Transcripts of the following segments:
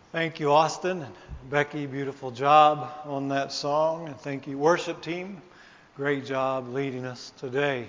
Thank you, Austin and Becky. Beautiful job on that song. And thank you, worship team. Great job leading us today.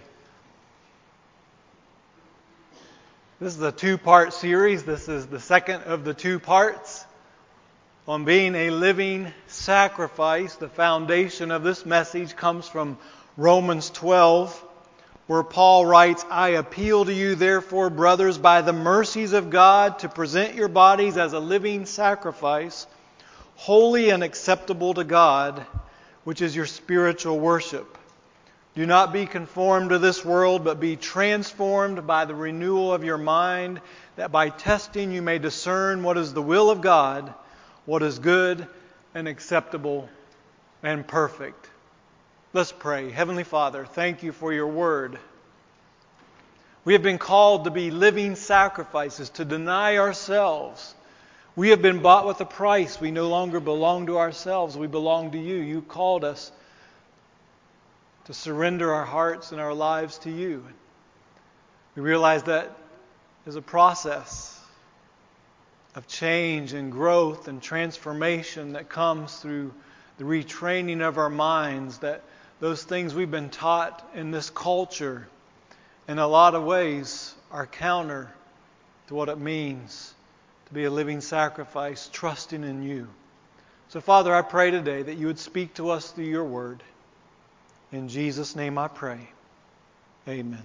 This is a two-part series. This is the second of the two parts on being a living sacrifice. The foundation of this message comes from Romans 12, where Paul writes, "I appeal to you, therefore, brothers, by the mercies of God, to present your bodies as a living sacrifice, holy and acceptable to God, which is your spiritual worship. Do not be conformed to this world, but be transformed by the renewal of your mind, that by testing you may discern what is the will of God, what is good and acceptable and perfect." Let's pray. Heavenly Father, thank you for your word. We have been called to be living sacrifices, to deny ourselves. We have been bought with a price. We no longer belong to ourselves. We belong to you. You called us to surrender our hearts and our lives to you. We realize that is a process of change and growth and transformation that comes through the retraining of our minds, that those things we've been taught in this culture in a lot of ways are counter to what it means to be a living sacrifice, trusting in you. So, Father, I pray today that you would speak to us through your word. In Jesus' name I pray. Amen.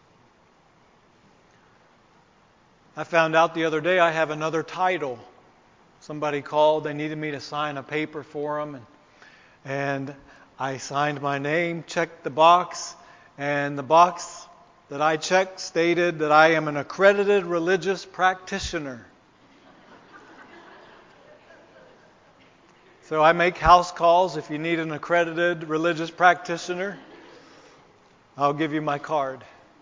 I found out the other day I have another title. Somebody called, they needed me to sign a paper for them, and I signed my name, checked the box, and the box that I checked stated that I am an accredited religious practitioner. So I make house calls. If you need an accredited religious practitioner, I'll give you my card.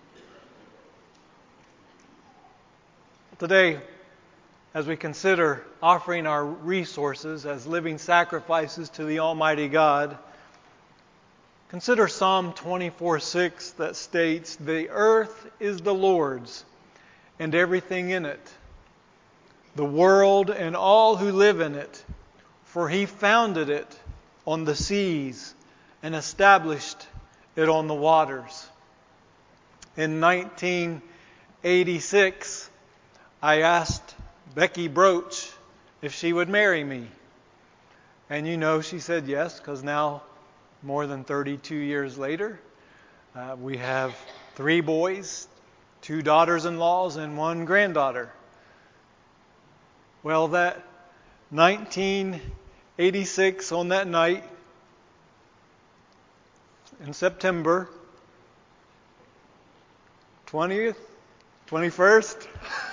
Today, as we consider offering our resources as living sacrifices to the Almighty God, consider Psalm 24:6 that states, "The earth is the Lord's and everything in it, the world and all who live in it, for He founded it on the seas and established it on the waters." In 1986, I asked Becky Broach if she would marry me. And you know she said yes, because now, more than 32 years later, we have 3 boys, 2 daughters-in-laws, and 1 granddaughter. Well, that 1986, on that night, in September 20th, 21st,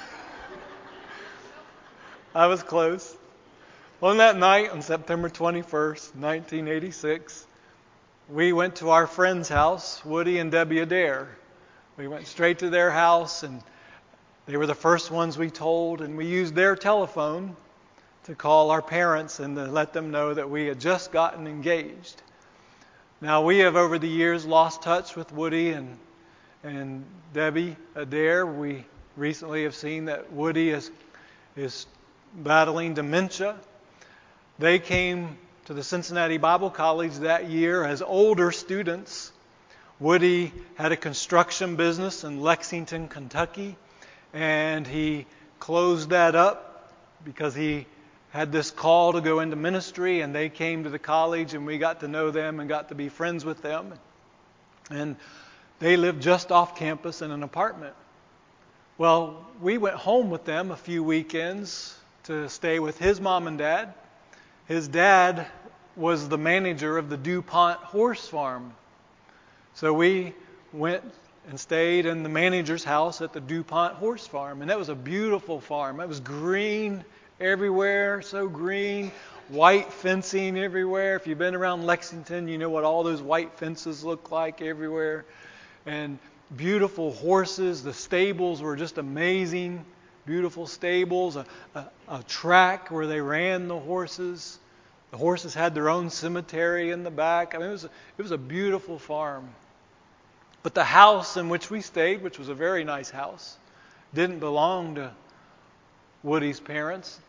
I was close. On that night, on September 21st, 1986, we went to our friend's house, Woody and Debbie Adair. We went straight to their house, and they were the first ones we told, and we used their telephone to call our parents and to let them know that we had just gotten engaged. Now, we have over the years lost touch with Woody and Debbie Adair. We recently have seen that Woody is battling dementia. They came to the Cincinnati Bible College that year as older students. Woody had a construction business in Lexington, Kentucky, and he closed that up because he had this call to go into ministry, and they came to the college, and we got to know them and got to be friends with them. And they lived just off campus in an apartment. Well, we went home with them a few weekends to stay with his mom and dad. His dad was the manager of the DuPont horse farm. So we went and stayed in the manager's house at the DuPont horse farm. And that was a beautiful farm. It was green everywhere, so green. White fencing everywhere. If you've been around Lexington, you know what all those white fences look like everywhere. And beautiful horses. The stables were just amazing. Beautiful stables, a track where they ran the horses. The horses had their own cemetery in the back. I mean, it was a beautiful farm. But the house in which we stayed, which was a very nice house, didn't belong to Woody's parents.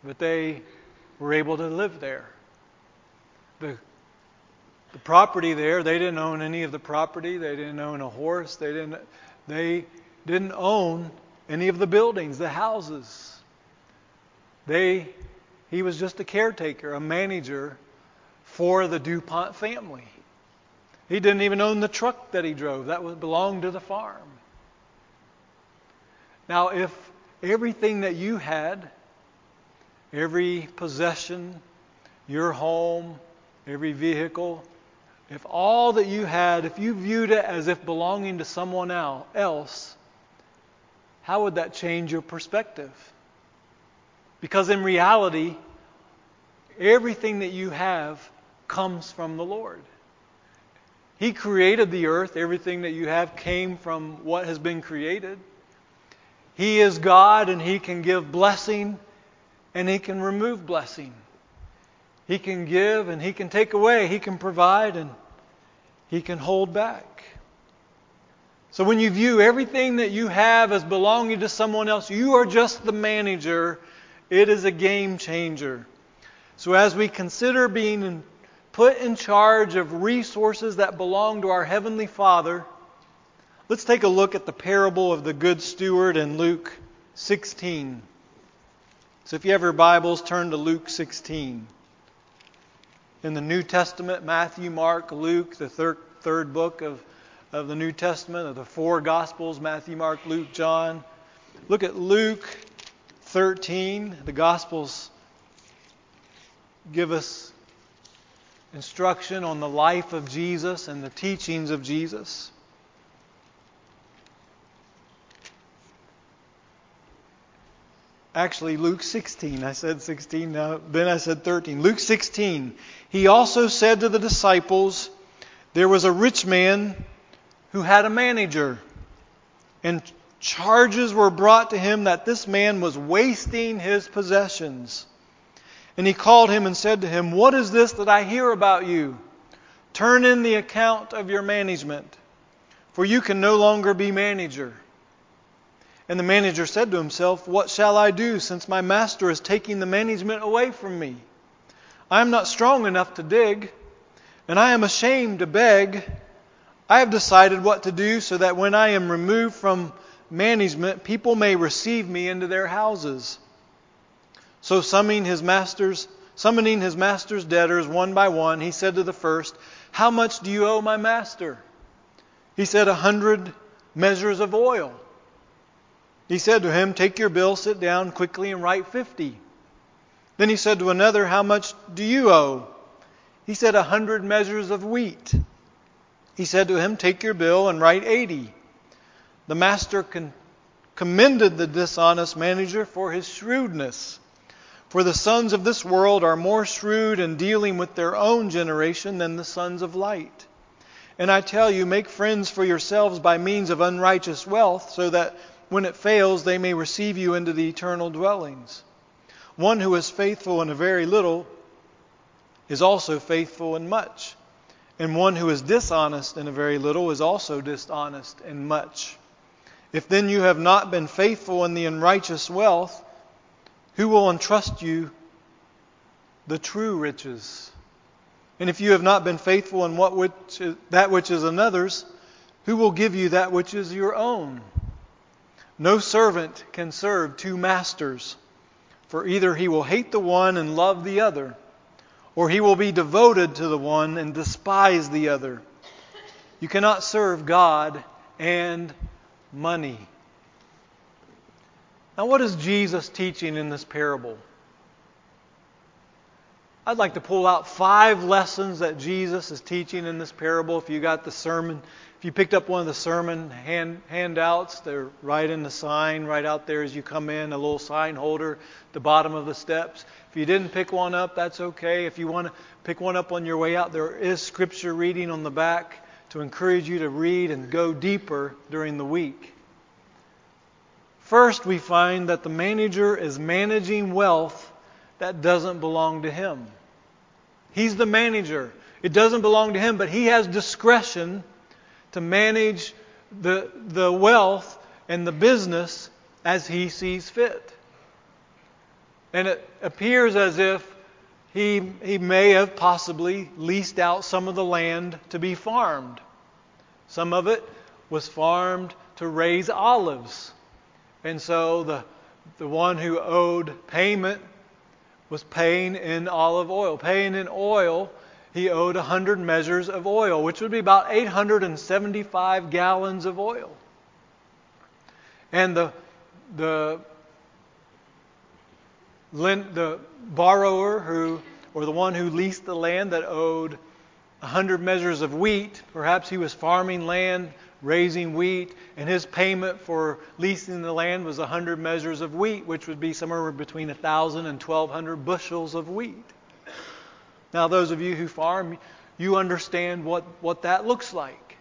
but they were able to live there. The property there, they didn't own any of the property. They didn't own a horse. They didn't own any of the buildings, the houses. He was just a caretaker, a manager for the DuPont family. He didn't even own the truck that he drove. That belonged to the farm. Now, if everything that you had, every possession, your home, every vehicle, if all that you had, if you viewed it as if belonging to someone else, how would that change your perspective? Because in reality, everything that you have comes from the Lord. He created the earth. Everything that you have came from what has been created. He is God, and He can give blessing and He can remove blessing. He can give and He can take away. He can provide and He can hold back. So when you view everything that you have as belonging to someone else, you are just the manager. It is a game changer. So as we consider being put in charge of resources that belong to our Heavenly Father, let's take a look at the parable of the Good Steward in Luke 16. So if you have your Bibles, turn to Luke 16. In the New Testament, Matthew, Mark, Luke, the third book of the New Testament, of the four Gospels, Matthew, Mark, Luke, John. Look at Luke 13. The Gospels give us instruction on the life of Jesus and the teachings of Jesus. Actually, Luke 16. I said 16 now. Then I said 13. Luke 16. He also said to the disciples, there was a rich man who had a manager, and charges were brought to him that this man was wasting his possessions. And he called him and said to him, what is this that I hear about you? Turn in the account of your management, for you can no longer be manager. And the manager said to himself, what shall I do, since my master is taking the management away from me? I am not strong enough to dig, and I am ashamed to beg. I have decided what to do, so that when I am removed from management, people may receive me into their houses. So summoning his master's debtors one by one, he said to the first, how much do you owe my master? He said, 100 measures of oil. He said to him, take your bill, sit down quickly and write 50. Then he said to another, how much do you owe? He said, 100 measures of wheat. He said to him, take your bill and write 80. The master commended the dishonest manager for his shrewdness. For the sons of this world are more shrewd in dealing with their own generation than the sons of light. And I tell you, make friends for yourselves by means of unrighteous wealth, so that when it fails, they may receive you into the eternal dwellings. One who is faithful in a very little is also faithful in much. And one who is dishonest in a very little is also dishonest in much. If then you have not been faithful in the unrighteous wealth, who will entrust you the true riches? And if you have not been faithful in that which is another's, who will give you that which is your own? No servant can serve two masters, for either he will hate the one and love the other, or he will be devoted to the one and despise the other. You cannot serve God and money. Now, what is Jesus teaching in this parable? I'd like to pull out 5 lessons that Jesus is teaching in this parable. If you got the sermon, if you picked up one of the sermon handouts, they're right in the sign, right out there as you come in, a little sign holder at the bottom of the steps. If you didn't pick one up, that's okay. If you want to pick one up on your way out, there is scripture reading on the back to encourage you to read and go deeper during the week. First, we find that the manager is managing wealth that doesn't belong to him. He's the manager. It doesn't belong to him, but he has discretion to manage the wealth and the business as he sees fit. And it appears as if he may have possibly leased out some of the land to be farmed. Some of it was farmed to raise olives. And so the one who owed payment was paying in olive oil. Paying in oil, he owed 100 measures of oil, which would be about 875 gallons of oil. And the borrower or the one who leased the land that owed 100 measures of wheat, perhaps he was farming land, raising wheat, and his payment for leasing the land was 100 measures of wheat, which would be somewhere between 1,000 and 1,200 bushels of wheat. Now, those of you who farm, you understand what that looks like.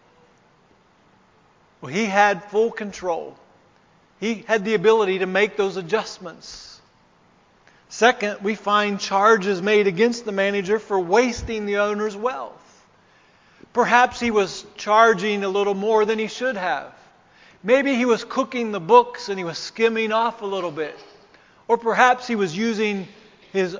Well, he had full control. He had the ability to make those adjustments. Second, we find charges made against the manager for wasting the owner's wealth. Perhaps he was charging a little more than he should have. Maybe he was cooking the books and he was skimming off a little bit. Or perhaps he was using the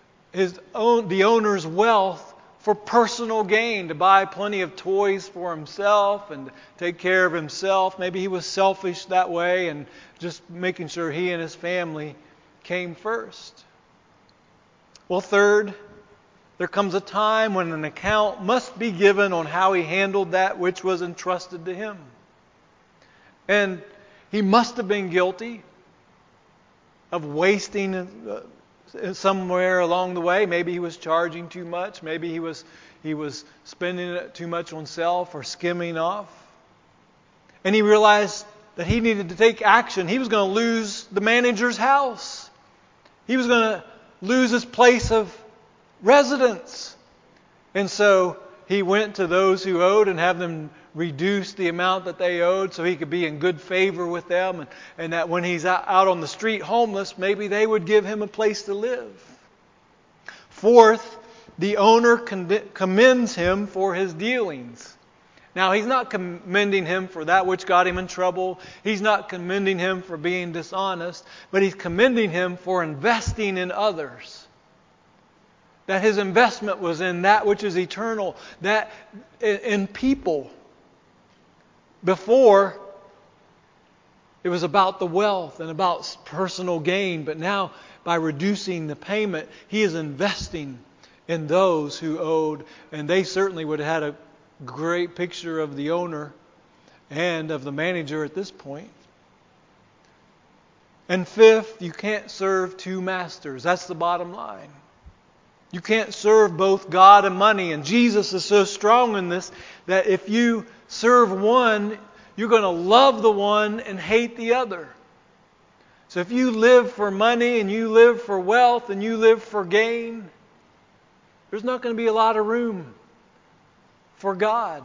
owner's wealth for personal gain, to buy plenty of toys for himself and take care of himself. Maybe he was selfish that way and just making sure he and his family came first. Well, third, there comes a time when an account must be given on how he handled that which was entrusted to him. And he must have been guilty of wasting somewhere along the way. Maybe he was charging too much. Maybe he was spending it too much on self or skimming off. And he realized that he needed to take action. He was going to lose the manager's house. He was going to lose his place of residence. And so he went to those who owed and have them reduce the amount that they owed so he could be in good favor with them, and that when he's out on the street homeless, maybe they would give him a place to live. Fourth, the owner commends him for his dealings. Now, he's not commending him for that which got him in trouble. He's not commending him for being dishonest, but he's commending him for investing in others. That his investment was in that which is eternal, that in people. Before, it was about the wealth and about personal gain, but now by reducing the payment, he is investing in those who owed, and they certainly would have had a great picture of the owner and of the manager at this point. And fifth, you can't serve two masters. That's the bottom line. You can't serve both God and money. And Jesus is so strong in this that if you serve one, you're going to love the one and hate the other. So if you live for money and you live for wealth and you live for gain, there's not going to be a lot of room for God.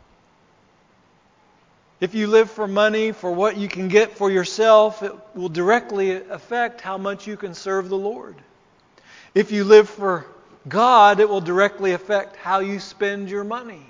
If you live for money, for what you can get for yourself, it will directly affect how much you can serve the Lord. If you live for God, it will directly affect how you spend your money.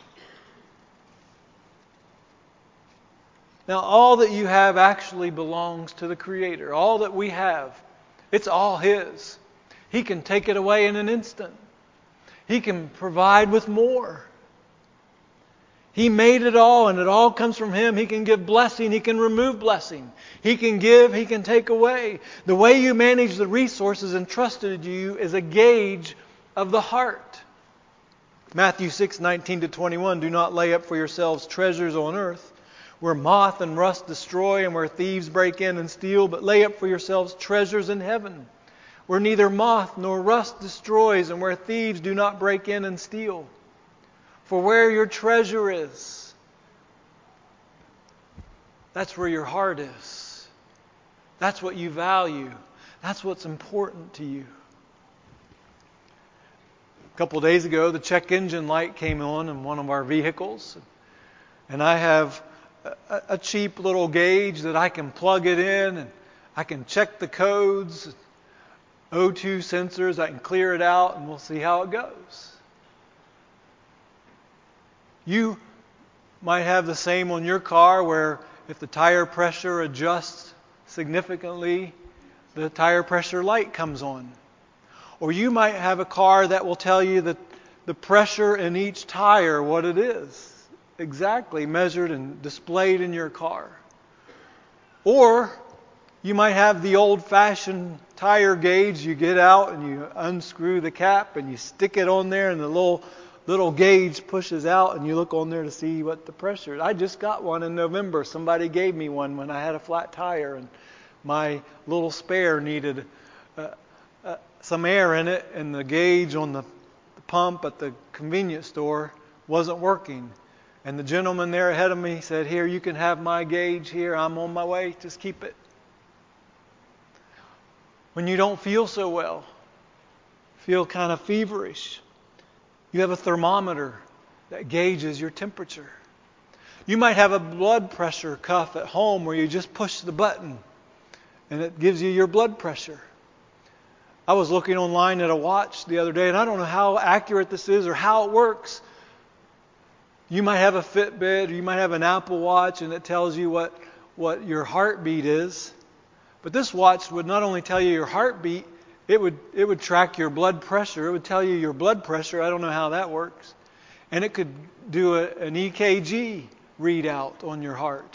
Now, all that you have actually belongs to the Creator. All that we have, it's all His. He can take it away in an instant. He can provide with more. He made it all, and it all comes from Him. He can give blessing. He can remove blessing. He can give. He can take away. The way you manage the resources entrusted to you is a gauge of the heart. Matthew 6:19-21, do not lay up for yourselves treasures on earth, where moth and rust destroy and where thieves break in and steal, but lay up for yourselves treasures in heaven, where neither moth nor rust destroys and where thieves do not break in and steal. For where your treasure is, that's where your heart is. That's what you value. That's what's important to you. A couple of days ago, the check engine light came on in one of our vehicles. And I have a cheap little gauge that I can plug it in and I can check the codes, O2 sensors, I can clear it out, and we'll see how it goes. You might have the same on your car where if the tire pressure adjusts significantly, the tire pressure light comes on. Or you might have a car that will tell you that the pressure in each tire, what it is, exactly measured and displayed in your car. Or you might have the old-fashioned tire gauge. You get out and you unscrew the cap and you stick it on there, and the little gauge pushes out, and you look on there to see what the pressure is. I just got one in November. Somebody gave me one when I had a flat tire, and my little spare needed some air in it, and the gauge on the pump at the convenience store wasn't working. And the gentleman there ahead of me said, "Here, you can have my gauge here. I'm on my way. Just keep it." When you don't feel so well, feel kind of feverish, you have a thermometer that gauges your temperature. You might have a blood pressure cuff at home where you just push the button and it gives you your blood pressure. I was looking online at a watch the other day, and I don't know how accurate this is or how it works. You might have a Fitbit or you might have an Apple Watch, and it tells you what your heartbeat is. But this watch would not only tell you your heartbeat, it would track your blood pressure. It would tell you your blood pressure. I don't know how that works. And it could do an EKG readout on your heart.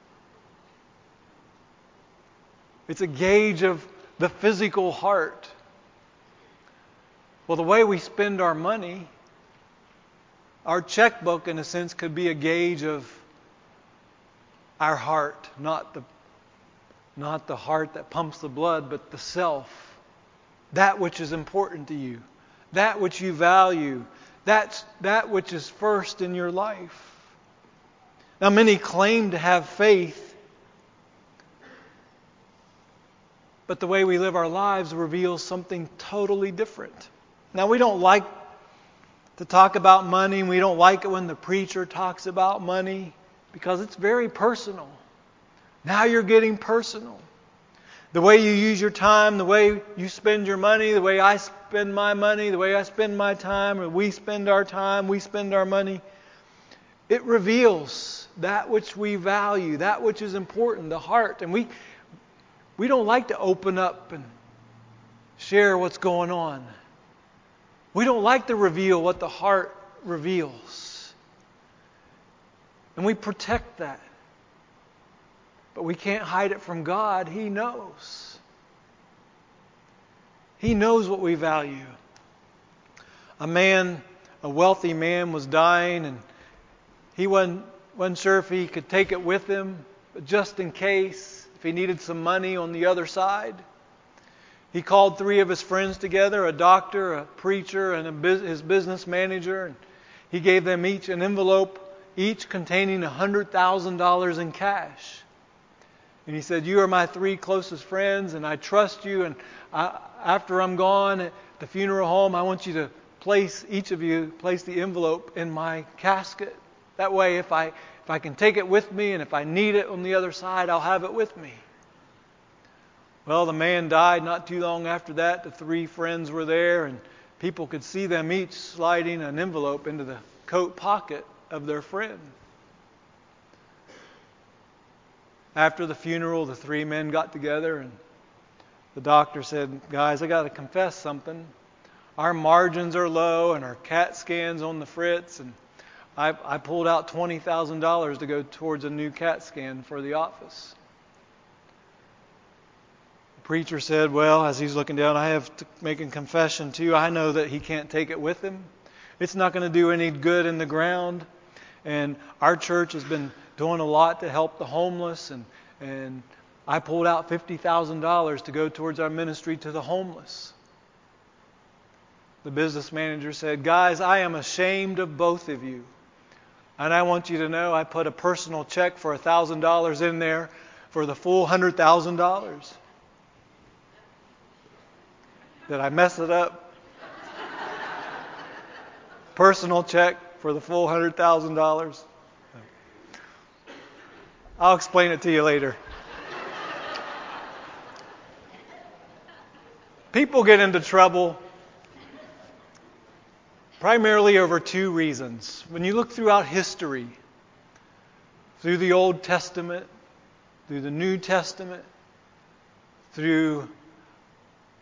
It's a gauge of the physical heart. Well, the way we spend our money, our checkbook, in a sense, could be a gauge of our heart, not the heart that pumps the blood, but the self. That which is important to you, that which you value, that which is first in your life. Now, many claim to have faith, but the way we live our lives reveals something totally different. Now, we don't like to talk about money, and we don't like it when the preacher talks about money because it's very personal. Now you're getting personal. The way you use your time, the way you spend your money, the way I spend my money, the way I spend my time, or we spend our time, we spend our money, it reveals that which we value, that which is important, the heart. And we don't like to open up and share what's going on. We don't like to reveal what the heart reveals. And we protect that. But we can't hide it from God. He knows. He knows what we value. A wealthy man was dying, and he wasn't sure if he could take it with him, but just in case, if he needed some money on the other side, he called 3 of his friends together, a doctor, a preacher, and his business manager, and he gave them each an envelope, each containing $100,000 in cash. And he said, "You are my 3 closest friends, and I trust you. And after I'm gone at the funeral home, I want you to each of you place the envelope in my casket. That way, if I can take it with me, and if I need it on the other side, I'll have it with me." Well, the man died not too long after that. The 3 friends were there, and people could see them each sliding an envelope into the coat pocket of their friend. After the funeral, the 3 men got together, and the doctor said, "Guys, I got to confess something. Our margins are low, and our CAT scan's on the fritz, and I pulled out $20,000 to go towards a new CAT scan for the office." The preacher said, "Well," as he's looking down, "I have to make a confession too. I know that he can't take it with him. It's not going to do any good in the ground. And our church has been doing a lot to help the homeless, and I pulled out $50,000 to go towards our ministry to the homeless." The business manager said, "Guys, I am ashamed of both of you. And I want you to know I put a personal check for $1,000 in there for the full $100,000. Did I mess it up? Personal check for the full $100,000. I'll explain it to you later. People get into trouble primarily over 2 reasons. When you look throughout history, through the Old Testament, through the New Testament, through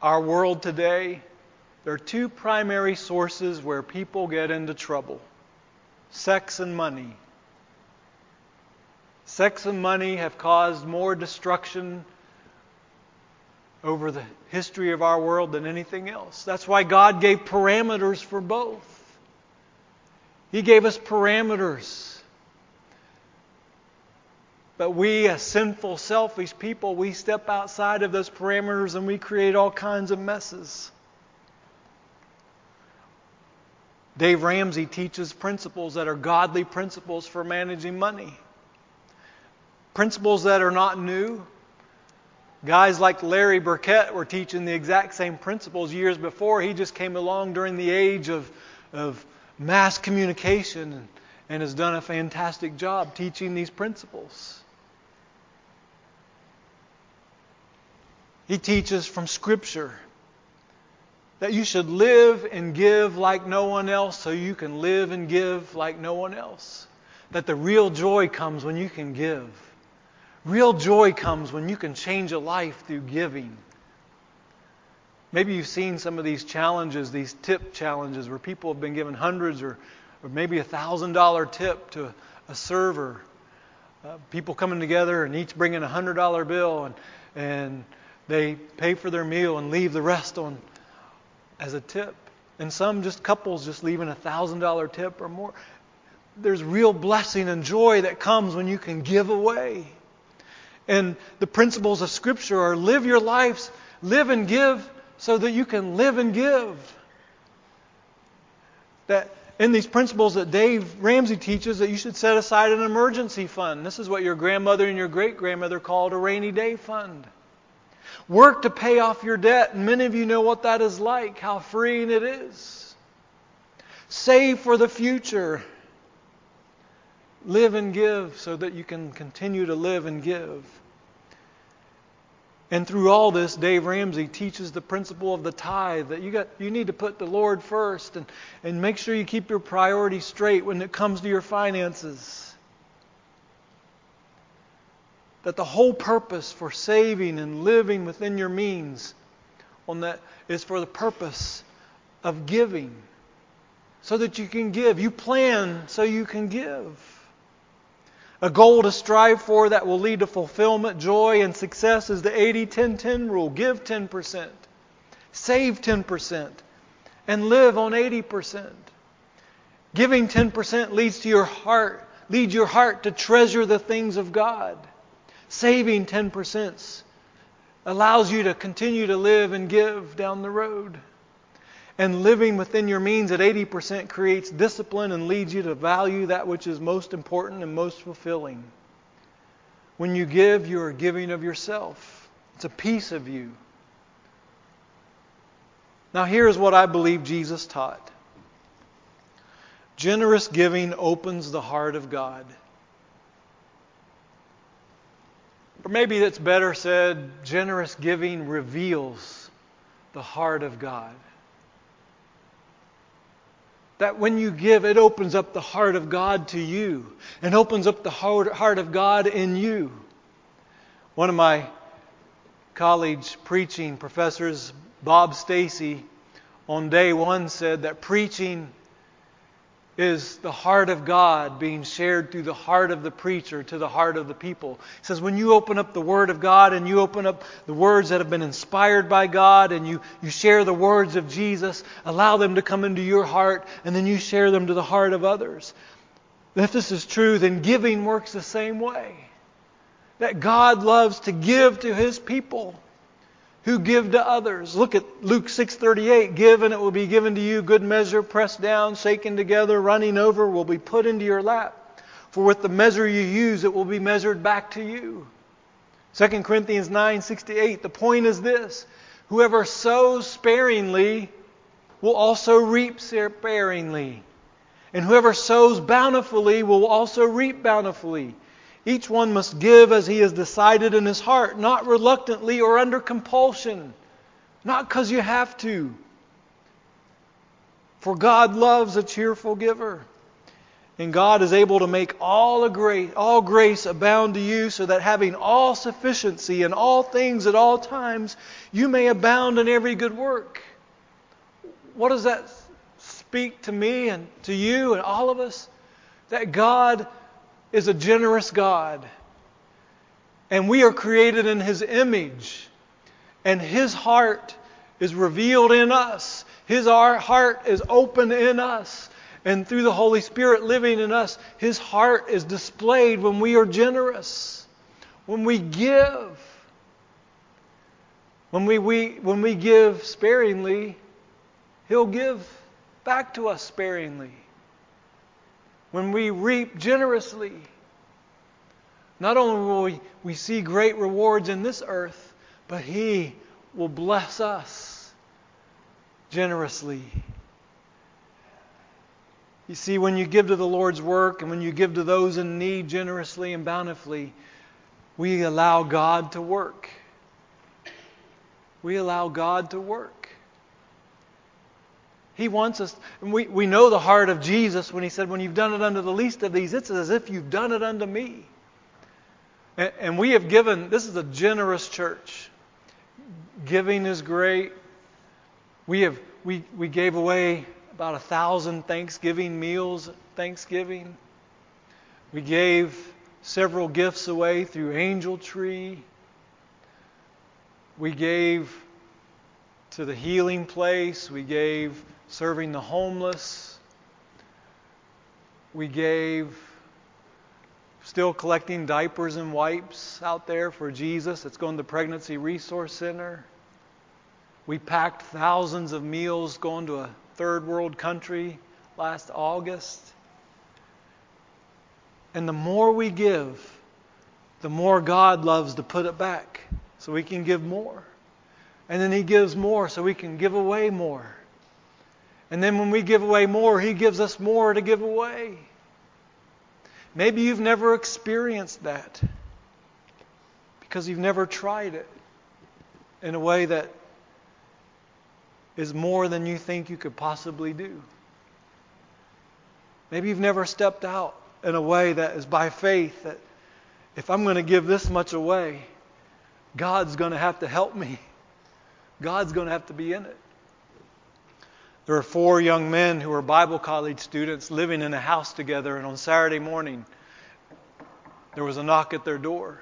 our world today, there are two primary sources where people get into trouble: sex and money. Sex and money have caused more destruction over the history of our world than anything else. That's why God gave parameters for both. He gave us parameters. But we, as sinful, selfish people, we step outside of those parameters and we create all kinds of messes. Dave Ramsey teaches principles that are godly principles for managing money. Principles that are not new. Guys like Larry Burkett were teaching the exact same principles years before. He just came along during the age of mass communication and has done a fantastic job teaching these principles. He teaches from Scripture that you should live and give like no one else so you can live and give like no one else. That the real joy comes when you can give. Real joy comes when you can change a life through giving. Maybe you've seen some of these challenges, these tip challenges, where people have been given hundreds or maybe $1,000 tip to a server. People coming together and each bringing a $100 bill and they pay for their meal and leave the rest on as a tip. And some just couples just leaving a $1,000 tip or more. There's real blessing and joy that comes when you can give away. And the principles of Scripture are live your lives, live and give so that you can live and give. That in these principles that Dave Ramsey teaches, that you should set aside an emergency fund. This is what your grandmother and your great-grandmother called a rainy day fund. Work to pay off your debt, and many of you know what that is like, how freeing it is. Save for the future. Live and give so that you can continue to live and give. And through all this, Dave Ramsey teaches the principle of the tithe, that you need to put the Lord first and make sure you keep your priorities straight when it comes to your finances. That the whole purpose for saving and living within your means is for the purpose of giving. So that you can give. You plan so you can give. A goal to strive for that will lead to fulfillment, joy, and success is the 80-10-10 rule. Give 10%. Save 10%. And live on 80%. Giving 10% leads your heart to treasure the things of God. Saving 10% allows you to continue to live and give down the road. And living within your means at 80% creates discipline and leads you to value that which is most important and most fulfilling. When you give, you are giving of yourself. It's a piece of you. Now here's what I believe Jesus taught. Generous giving opens the heart of God. Or maybe that's better said, generous giving reveals the heart of God. That when you give, it opens up the heart of God to you. And opens up the heart of God in you. One of my college preaching professors, Bob Stacy, on day one said that preaching is the heart of God being shared through the heart of the preacher to the heart of the people. He says when you open up the Word of God and you open up the words that have been inspired by God and you share the words of Jesus, allow them to come into your heart and then you share them to the heart of others. And if this is true, then giving works the same way. That God loves to give to His people who give to others. Look at Luke 6:38. Give and it will be given to you. Good measure, pressed down, shaken together, running over, will be put into your lap. For with the measure you use, it will be measured back to you. 2 Corinthians 9:6-8. The point is this. Whoever sows sparingly will also reap sparingly. And whoever sows bountifully will also reap bountifully. Each one must give as he has decided in his heart, not reluctantly or under compulsion, not because you have to. For God loves a cheerful giver. And God is able to make all grace abound to you, so that having all sufficiency in all things at all times, you may abound in every good work. What does that speak to me and to you and all of us? That God is a generous God. And we are created in His image. And His heart is revealed in us. His heart is open in us. And through the Holy Spirit living in us, His heart is displayed when we are generous. When we give. When we give sparingly, He'll give back to us sparingly. When we reap generously, not only will we see great rewards in this earth, but He will bless us generously. You see, when you give to the Lord's work and when you give to those in need generously and bountifully, we allow God to work. We allow God to work. He wants us, and we know the heart of Jesus when He said, when you've done it unto the least of these, it's as if you've done it unto me. And we have given, this is a generous church. Giving is great. We gave away about 1,000 Thanksgiving meals at Thanksgiving. We gave several gifts away through Angel Tree. We gave to the Healing Place. We gave serving the homeless. We gave still collecting diapers and wipes out there for Jesus. It's going to the Pregnancy Resource Center. We packed thousands of meals going to a third world country last August. And the more we give, the more God loves to put it back so we can give more. And then He gives more so we can give away more. And then when we give away more, He gives us more to give away. Maybe you've never experienced that because you've never tried it in a way that is more than you think you could possibly do. Maybe you've never stepped out in a way that is by faith, that if I'm going to give this much away, God's going to have to help me. God's going to have to be in it. There were 4 young men who were Bible college students living in a house together, and on Saturday morning, there was a knock at their door.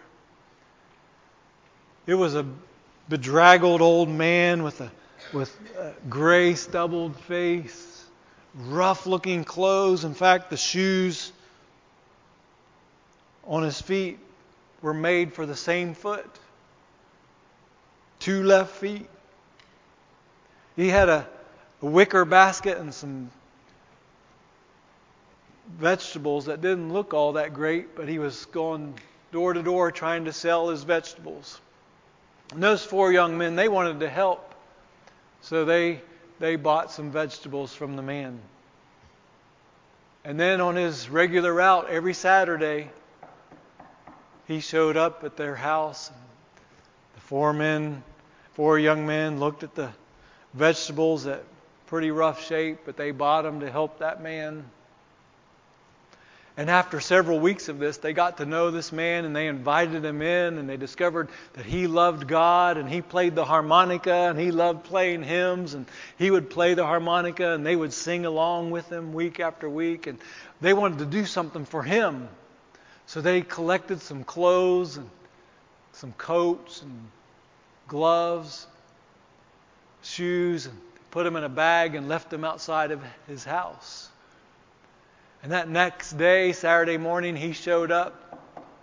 It was a bedraggled old man with a gray stubbled face, rough-looking clothes. In fact, the shoes on his feet were made for the same foot. 2 left feet. He had a wicker basket and some vegetables that didn't look all that great, but he was going door to door trying to sell his vegetables. And those 4 young men, they wanted to help. So they bought some vegetables from the man. And then on his regular route every Saturday, he showed up at their house. The 4 young men looked at the vegetables at pretty rough shape, but they bought them to help that man. And after several weeks of this, they got to know this man and they invited him in, and they discovered that he loved God and he played the harmonica and he loved playing hymns, and he would play the harmonica and they would sing along with him week after week, and they wanted to do something for him. So they collected some clothes and some coats and gloves, shoes, and put them in a bag and left them outside of his house. And that next day, Saturday morning, he showed up.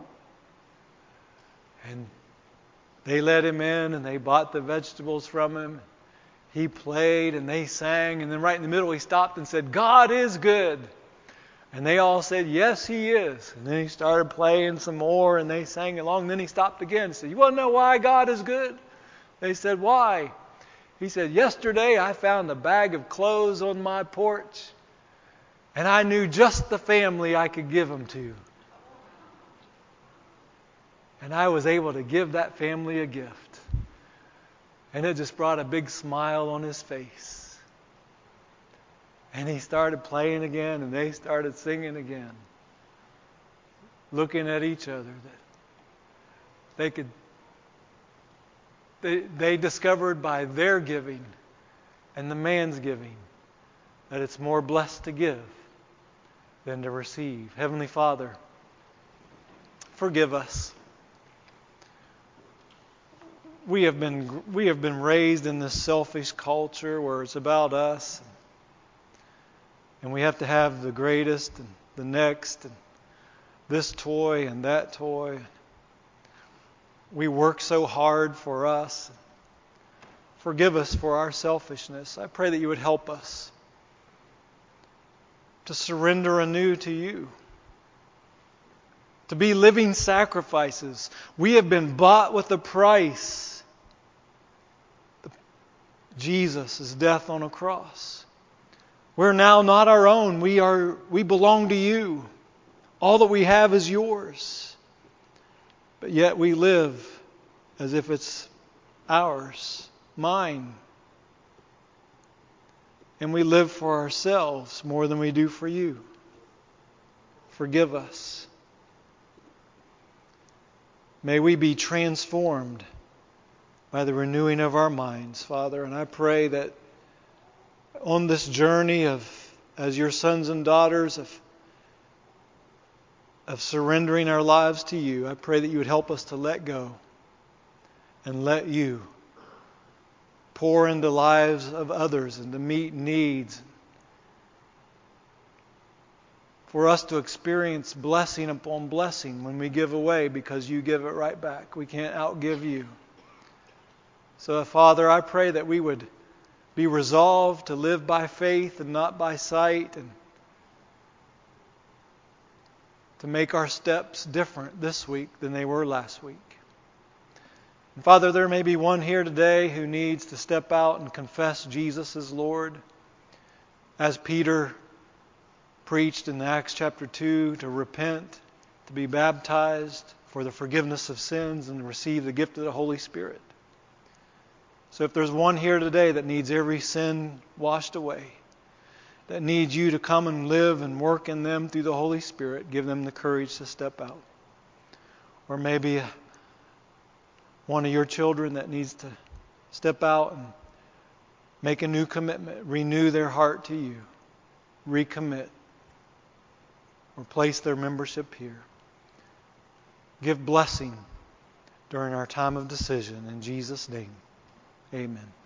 And they let him in and they bought the vegetables from him. He played and they sang. And then right in the middle, he stopped and said, "God is good." And they all said, "Yes, He is." And then he started playing some more and they sang along. And then he stopped again and said, "You want to know why God is good?" They said, "Why?" He said, "Yesterday I found a bag of clothes on my porch. And I knew just the family I could give them to. And I was able to give that family a gift." And it just brought a big smile on his face. And he started playing again, and they started singing again, looking at each other. That they discovered by their giving and the man's giving that it's more blessed to give than to receive. Heavenly Father, forgive us. We have been raised in this selfish culture where it's about us. And we have to have the greatest and the next and this toy and that toy. We work so hard for us. Forgive us for our selfishness. I pray that you would help us to surrender anew to you, to be living sacrifices. We have been bought with a price. Jesus' death on a cross. We're now not our own. We belong to you. All that we have is yours. But yet we live as if it's ours, mine. And we live for ourselves more than we do for you. Forgive us. May we be transformed by the renewing of our minds, Father. And I pray that on this journey as your sons and daughters of surrendering our lives to you, I pray that you would help us to let go and let you pour into lives of others and to meet needs. For us to experience blessing upon blessing when we give away, because you give it right back. We can't outgive you. So, Father, I pray that we would be resolved to live by faith and not by sight, and to make our steps different this week than they were last week. And Father, there may be one here today who needs to step out and confess Jesus as Lord. As Peter preached in Acts chapter 2, to repent, to be baptized for the forgiveness of sins, and to receive the gift of the Holy Spirit. So if there's one here today that needs every sin washed away, that needs you to come and live and work in them through the Holy Spirit, give them the courage to step out. Or maybe one of your children that needs to step out and make a new commitment, renew their heart to you, recommit, or place their membership here. Give blessing during our time of decision. In Jesus' name, amen.